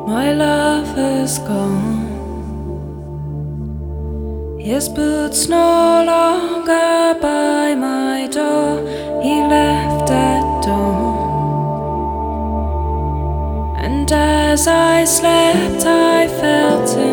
My lover's gone. His boots no longer by my door. He left at dawn. And as I slept, I felt him